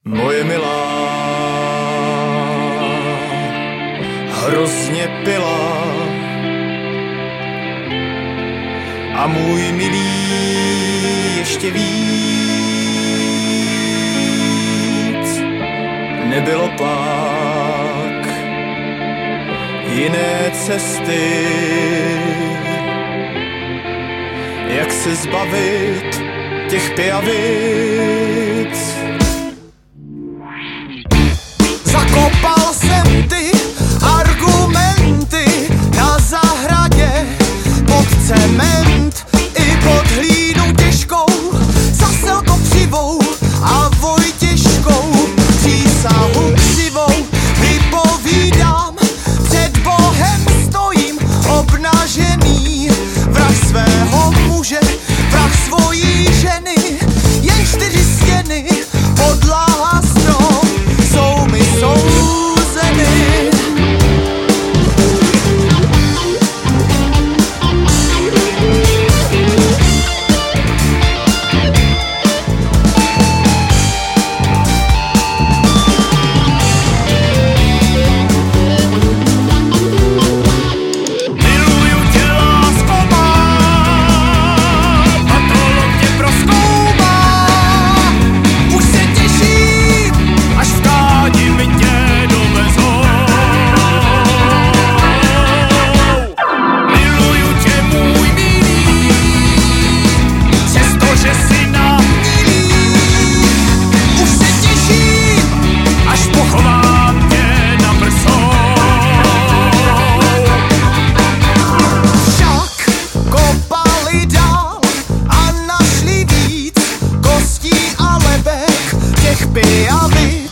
Moje milá hrozně pila a můj milý ještě víc. Nebylo pak jiné cesty, jak se zbavit těch pijavic. Zakopal jsem ty argumenty na zahradě pod cement i pod hlínu těžkou, za Selko křivou a Vojtěžkou. Přísahu křivou vypovídám, před Bohem stojím obnažený. Vrah svého muže, vrah svojí ženy, jen 4 stěny, podlaha, strom jsou mi souzeny. Pijavic.